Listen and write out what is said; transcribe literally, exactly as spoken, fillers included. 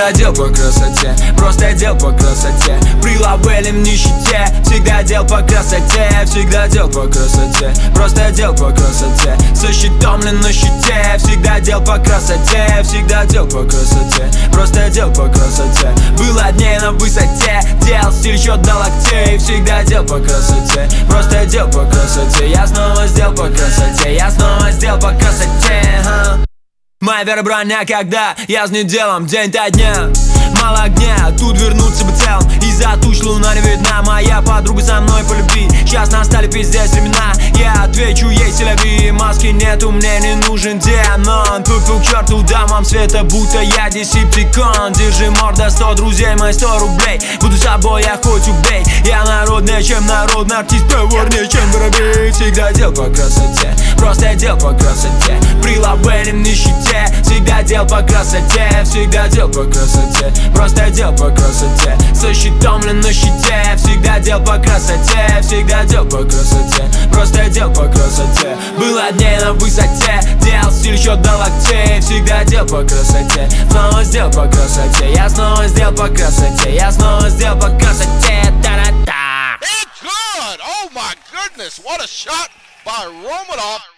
Всегда дел по красоте, просто дел по красоте. Прилавелем нищете, всегда дел по красоте. Всегда дел по красоте, просто дел по красоте. Со щитом на щите, всегда дел по красоте. Всегда дел по красоте, просто дел по красоте. Было дней на высоте, дел стиль счет до локтей. Всегда дел по красоте, просто дел по красоте. Я снова сделал по красоте, я снова сделал по красоте. ха. Моя вера броня, когда яснит делом день-то дня. Мало огня, тут вернуться бы цел. Из-за туч луна не видна. Моя подруга со мной по любви. Сейчас настали пиздец времена. Я отвечу ей селяви. Маски нету, мне не нужен демон. Пупил к черту дамам света, будто я десептикон. Держи морда, сто друзей, мои сто рублей. Буду собой, я хоть убей. Я народнее, чем народный артист. Проворнее, чем воробей. Всегда дел по красоте, просто дел по красоте. Прилавелем нищете, всегда дел по красоте. Всегда дел по красоте, просто дел по красоте. Со щитом на щите, всегда дел по красоте. Всегда дел по красоте, просто дел по красоте. Было дней на высоте, дел стиль счет до локтей. Всегда дел по красоте, снова сделал по красоте. Я снова сделал по красоте, я снова сделал по красоте. Та-да-та. It's good! Oh my goodness, what a shot by Romanov.